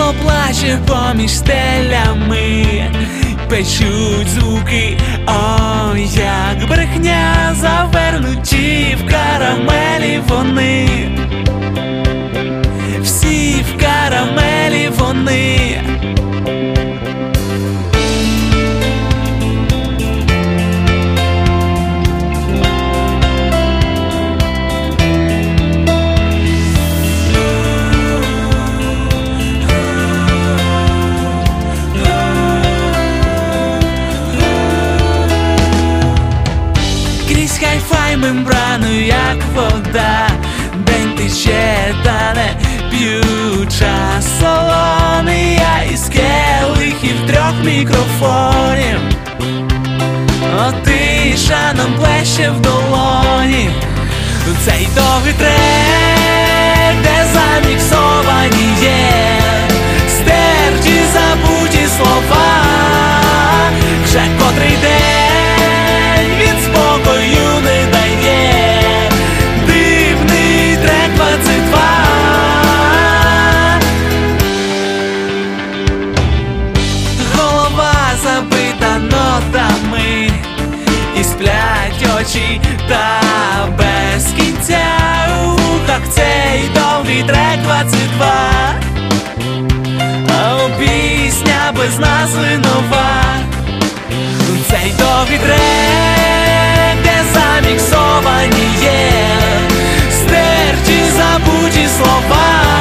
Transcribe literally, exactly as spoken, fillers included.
Небо плаче поміж стелями, печуть звуки, ой, як брехня, завернуті в карамелі вони, всі в карамелі вони. Хай-фай мембрану, як вода, день тече, та не п'ю час солоний, я із келихів трьох мікрофонів. О, тиша нам плеще в долоні. Цей довгий трек, де заміксовані є стерті забуті слова. Вже котрий день від спокою не дає дивний трек двадцять два. Голова забита нотами, і сплять очі та без кінця у вухах цей довгий трек двадцять два. А пісня без назви нова. Цей довгий трек, де заміксовані є стерті забуті слова.